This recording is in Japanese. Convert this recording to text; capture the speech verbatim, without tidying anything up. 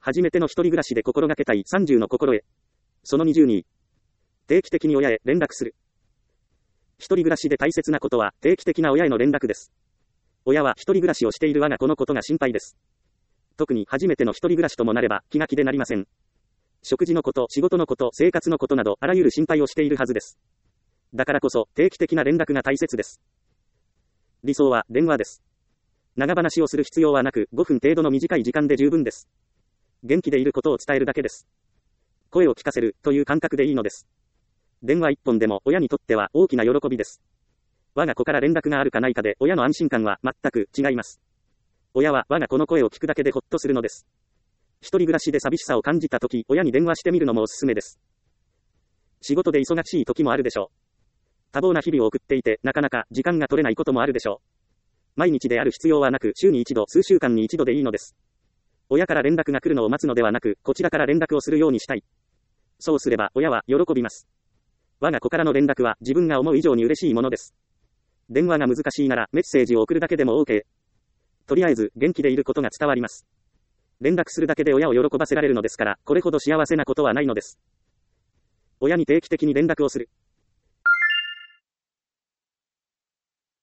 初めての一人暮らしで心がけたいさんじゅうの心得。そのにじゅうに。定期的に親へ連絡する。一人暮らしで大切なことは定期的な親への連絡です。親は一人暮らしをしている我が子のことが心配です。特に初めての一人暮らしともなれば気が気でなりません。食事のこと、仕事のこと、生活のことなどあらゆる心配をしているはずです。だからこそ定期的な連絡が大切です。理想は電話です。長話をする必要はなく、ごふん程度の短い時間で十分です。元気でいることを伝えるだけです。声を聞かせるという感覚でいいのです。電話一本でも親にとっては大きな喜びです。我が子から連絡があるかないかで親の安心感は全く違います。親は我が子の声を聞くだけでほっとするのです。一人暮らしで寂しさを感じたとき、親に電話してみるのもおすすめです。仕事で忙しい時もあるでしょう。多忙な日々を送っていて、なかなか時間が取れないこともあるでしょう。毎日である必要はなく、週に一度、数週間に一度でいいのです。親から連絡が来るのを待つのではなく、こちらから連絡をするようにしたい。そうすれば、親は喜びます。我が子からの連絡は自分が思う以上に嬉しいものです。電話が難しいなら、メッセージを送るだけでも OK。とりあえず、元気でいることが伝わります。連絡するだけで親を喜ばせられるのですから、これほど幸せなことはないのです。親に定期的に連絡をする。